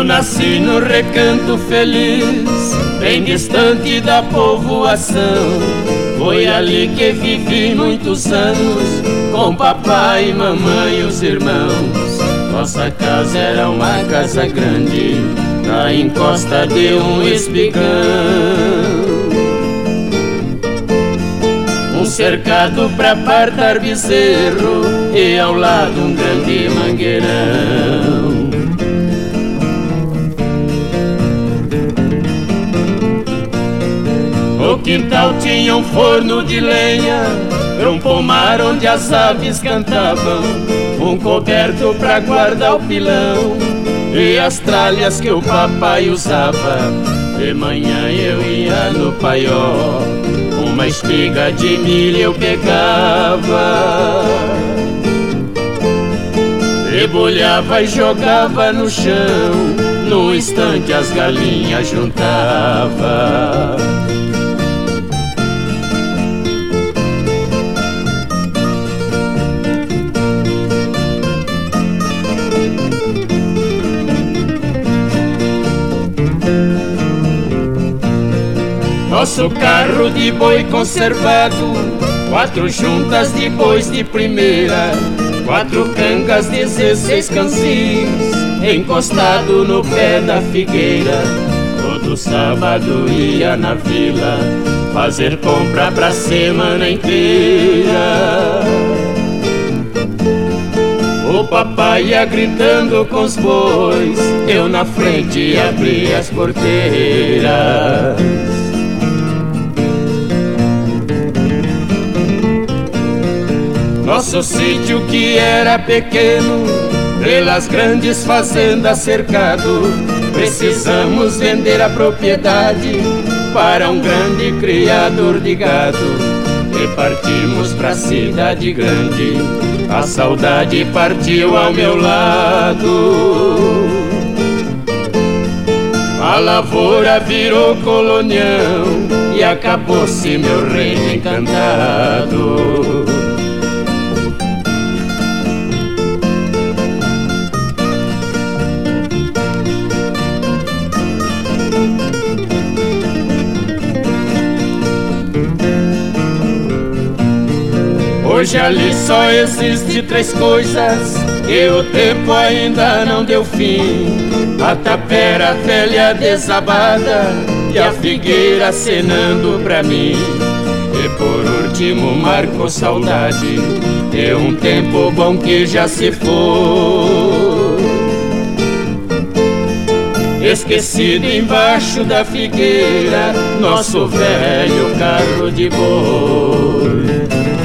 nasci no recanto feliz, bem distante da povoação. Foi ali que vivi muitos anos, com papai, mamãe e os irmãos. Nossa casa era uma casa grande, na encosta de um espigão. Um cercado pra apartar bezerro e ao lado um grande mangueirão. No quintal tinha um forno de lenha, um pomar onde as aves cantavam, um coberto pra guardar o pilão e as tralhas que o papai usava. De manhã eu ia no paió, uma espiga de milho eu pegava, debulhava e jogava no chão, num instante as galinhas juntava. Nosso carro de boi conservado, 4 juntas de bois de primeira, 4 cangas, 16 cansis, encostado no pé da figueira. Todo sábado ia na vila fazer compra pra semana inteira. O papai ia gritando com os bois, eu na frente abria as porteiras. Nosso sítio que era pequeno, pelas grandes fazendas cercado, precisamos vender a propriedade para um grande criador de gado. E partimos pra cidade grande, a saudade partiu ao meu lado. A lavoura virou colonião e acabou-se meu reino encantado. Hoje ali só existe 3 coisas, e o tempo ainda não deu fim: a tapera velha desabada e a figueira acenando pra mim. E por último marcou saudade de um tempo bom que já se foi, esquecido embaixo da figueira, nosso velho carro de boi.